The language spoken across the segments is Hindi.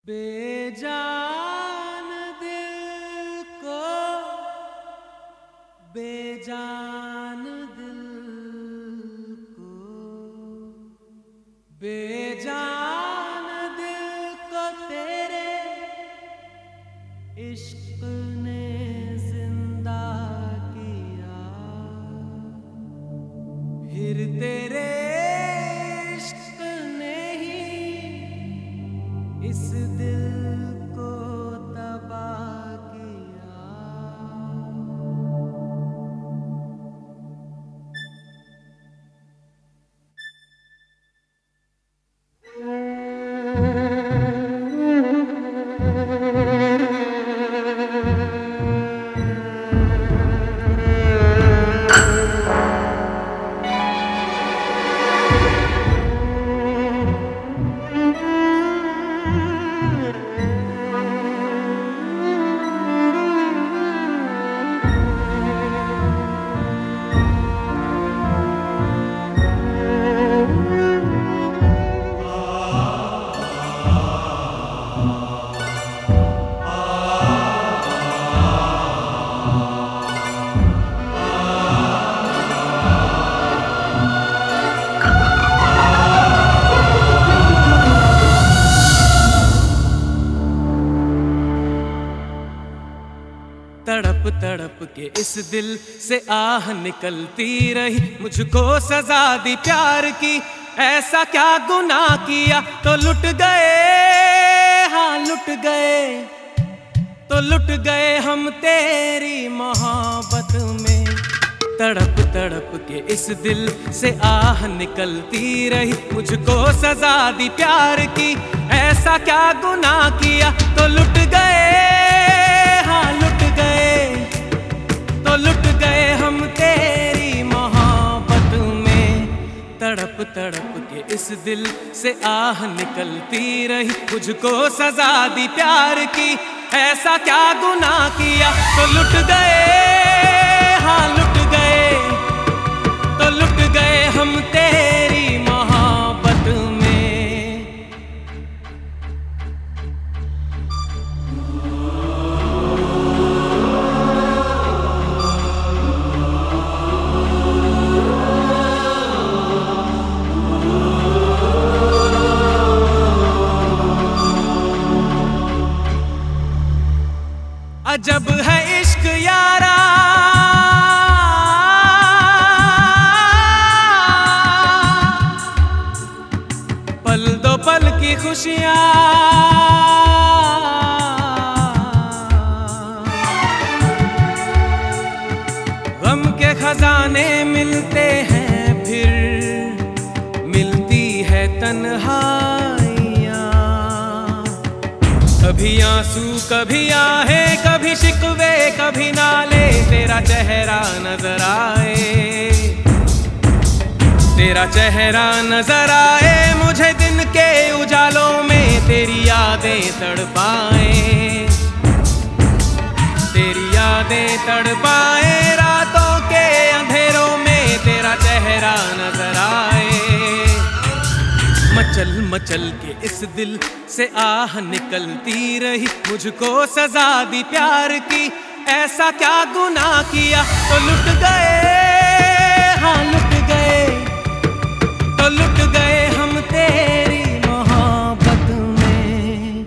बेजान दिल को बेजान दिल को बेजान दिल को तेरे इश्क ने जिंदा किया। फिर तेरे इश्क ने ही इस दिल को तबाह किया। तड़प तड़प के इस दिल से आह निकलती रही, मुझको सजा दी प्यार की। ऐसा क्या गुनाह किया तो लुट गए, हाँ लुट गए, तो लुट गए हम तेरी मोहब्बत में। तड़प तड़प के इस दिल से आह निकलती रही, मुझको सजा दी प्यार की। ऐसा क्या गुनाह किया तो लुट गए, हाँ लुट गए, तो लुट गए हम तेरी मोहब्बत में। तड़प तड़प के इस दिल से आह निकलती रही, मुझको सजा दी प्यार की। ऐसा क्या गुनाह किया तो लुट गए, हाँ लुट गए, तो लुट गए हम तेरी मोहब्बत में। अजब है इश्क यारा, पल दो पल की खुशियां, गम के खजाने मिलते हैं, फिर मिलती है तन्हाइयां। कभी आंसू कभी आहे, कभी शिकवे कभी नाले, तेरा चेहरा नजर आए, तेरा चेहरा नजर आए मुझे दिन के उजालों में। तेरी यादें तड़पाए, तेरी यादें तड़पाए रातों के अंधेरों में। तेरा चेहरा नजर आए, मचल मचल के इस दिल से आह निकलती रही, मुझको सजा दी प्यार की। ऐसा क्या गुनाह किया तो लुट गए, हाँ लुट गए, तो लुट गए हम तेरी मोहब्बत में।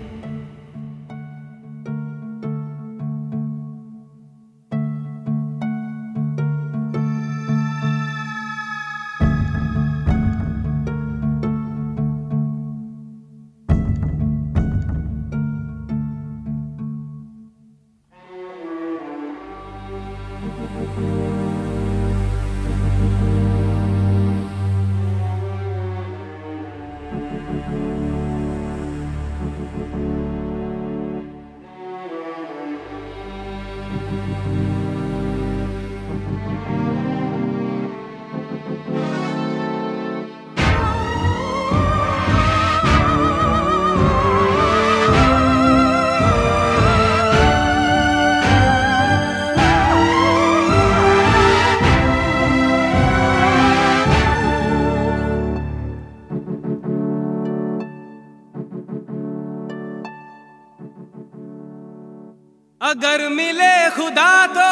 अगर मिले खुदा तो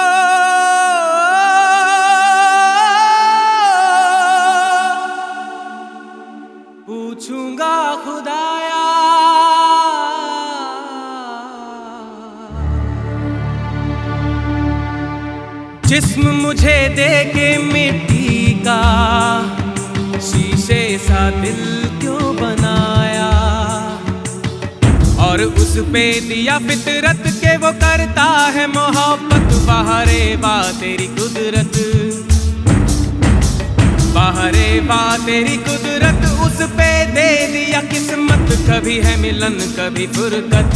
पूछूंगा खुदाया, जिस्म मुझे दे के मिट्टी का शीशे सा दिल क्यों बनाया, और उस पे दिया फितरत के वो करता है मोहब्बत। बाहरे बा तेरी कुदरत, बाहरे बा तेरी कुदरत, उस पे दे दिया किस्मत। कभी है मिलन कभी फुरकत,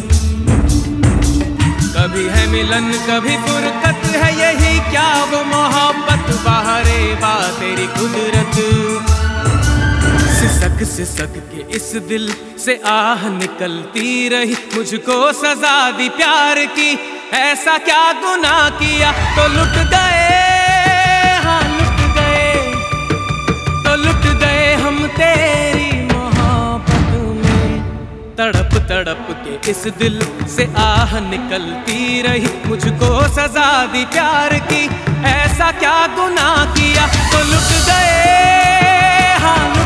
कभी है मिलन कभी फुरकत, है यही क्या वो मोहब्बत। बाहरे बा तेरी कुदरत, सिसक सिसक के इस दिल से आह निकलती रही, मुझको सजा दी प्यार की। ऐसा क्या गुनाह किया तो लुट गए, हाँ लुट गए, तो लुट गए हम तेरी मोहब्बत में। तड़प तड़प के इस दिल से आह निकलती रही, मुझको सजा दी प्यार की। ऐसा क्या गुनाह किया तो लुट गए, हाँ